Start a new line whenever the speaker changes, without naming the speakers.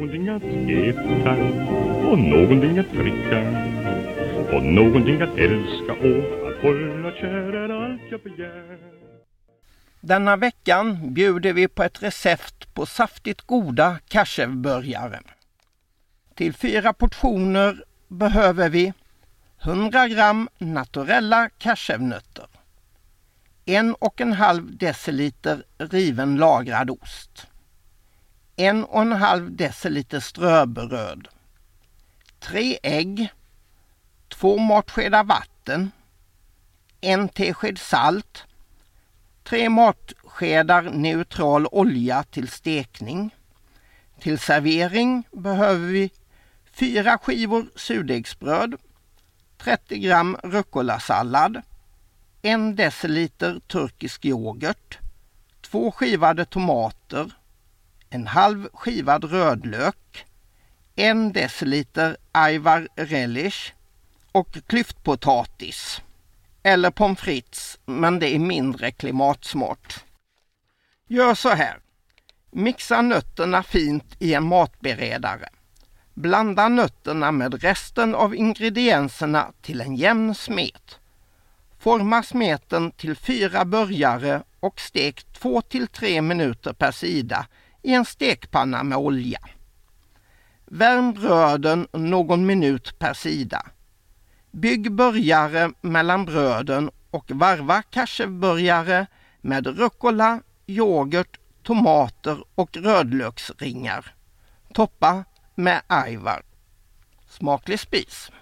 någonting att äta och någonting att dricka och någonting att älska och att hålla kär är allt jag begär.
Denna veckan bjuder vi på ett recept på saftigt goda kashevburgare. Till 4 portioner behöver vi 100 gram naturella kashevnötter, 1,5 deciliter riven lagrad ost, 1,5 deciliter ströbröd, 3 ägg, 2 matskedar vatten, 1 tesked salt, 3 matskedar neutral olja till stekning. Till servering behöver vi 4 skivor surdegsbröd, 30 gram rucola-sallad, 1 deciliter turkisk yoghurt, 2 skivade tomater, en halv skivad rödlök, 1 deciliter ajvar relish och klyftpotatis eller pommes frites, men det är mindre klimatsmart. Gör så här. Mixa nötterna fint i en matberedare. Blanda nötterna med resten av ingredienserna till en jämn smet. Forma smeten till 4 burgare och stek 2-3 minuter per sida i en stekpanna med olja. Värm bröden någon minut per sida. Bygg burgare mellan bröden och varva kashevburgare med rucola, yoghurt, tomater och rödlöksringar. Toppa med ajvar. Smaklig spis!